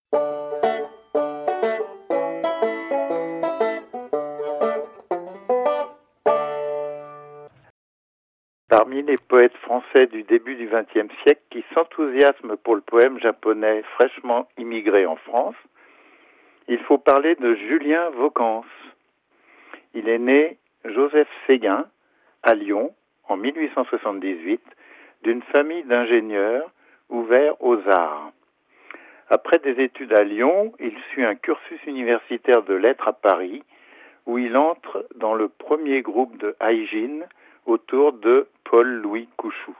Parmi les poètes français du début du XXe siècle qui s'enthousiasment pour le poème japonais fraîchement immigré en France, il faut parler de Julien Vocance. Il est né Joseph Séguin à Lyon en 1878 d'une famille d'ingénieurs ouverts aux arts. Après des études à Lyon, il suit un cursus universitaire de lettres à Paris où il entre dans le premier groupe de Haï-Jin autour de Paul-Louis Couchoux.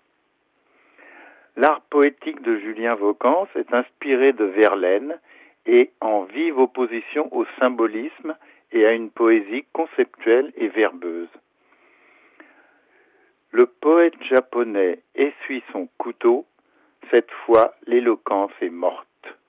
L'art poétique de Julien Vocance est inspiré de Verlaine et en vive opposition au symbolisme et à une poésie conceptuelle et verbeuse. Le poète japonais essuie son couteau, cette fois l'éloquence est morte.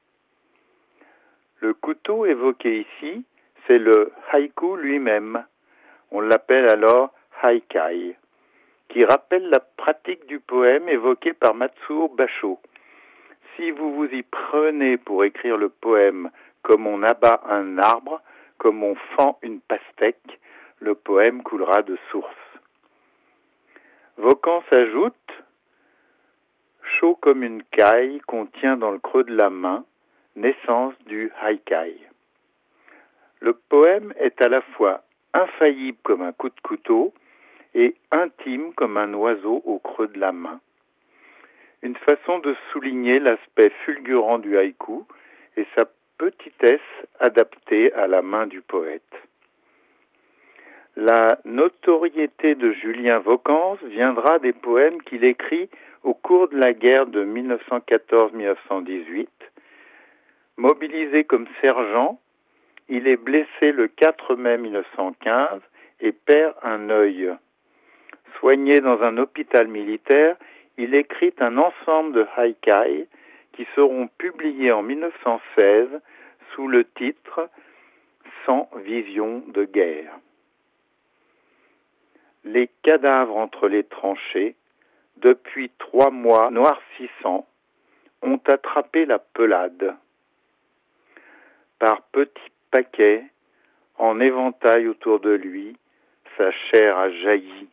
Le couteau évoqué ici, c'est le haïku lui-même. On l'appelle alors haikai, qui rappelle la pratique du poème évoqué par Matsuo Basho. Si vous vous y prenez pour écrire le poème comme on abat un arbre, comme on fend une pastèque, le poème coulera de source. Vocance ajoute « chaud comme une caille qu'on tient dans le creux de la main, naissance du haikai ». Le poème est à la fois infaillible comme un coup de couteau et intime comme un oiseau au creux de la main. Une façon de souligner l'aspect fulgurant du haïku et sa petitesse adaptée à la main du poète. La notoriété de Julien Vocance viendra des poèmes qu'il écrit au cours de la guerre de 1914-1918. Mobilisé comme sergent, il est blessé le 4 mai 1915 et perd un œil. Soigné dans un hôpital militaire, il écrit un ensemble de haikai qui seront publiés en 1916 sous le titre « Sans vision de guerre ». Les cadavres entre les tranchées, depuis 3 mois noircissants, ont attrapé la pelade. Par petits paquets, en éventail autour de lui, sa chair a jailli.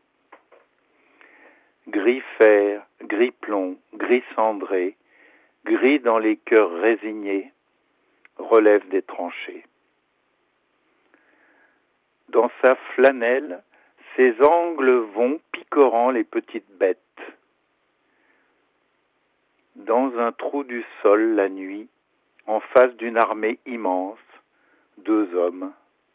Gris fer, gris plomb, gris cendré, gris dans les cœurs résignés, relève des tranchées. Dans sa flanelle, ses angles vont picorant les petites bêtes. Dans un trou du sol la nuit, en face d'une armée immense, 2 hommes.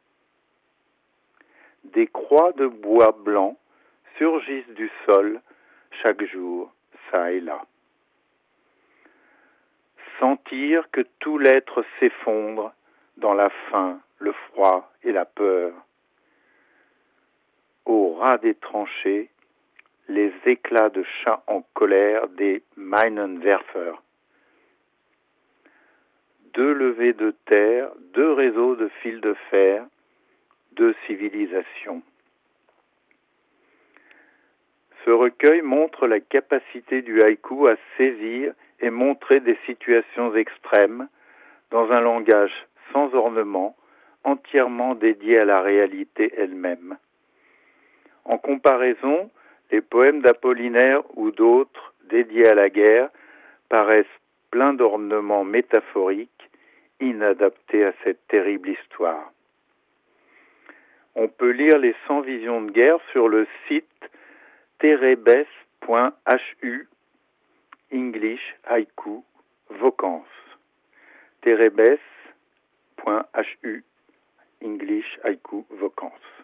Des croix de bois blanc surgissent du sol chaque jour, çà et là. Sentir que tout l'être s'effondre dans la faim, le froid et la peur. Au ras des tranchées, les éclats de chats en colère des Minenwerfer. 2 levées de terre, 2 réseaux de fils de fer, 2 civilisations. Ce recueil montre la capacité du haïku à saisir et montrer des situations extrêmes dans un langage sans ornement, entièrement dédié à la réalité elle-même. En comparaison, les poèmes d'Apollinaire ou d'autres dédiés à la guerre paraissent pleins d'ornements métaphoriques, inadaptés à cette terrible histoire. On peut lire les 100 visions de guerre sur le site terebes.hu English Haïku Vocance. terebes.hu English Haïku Vocance.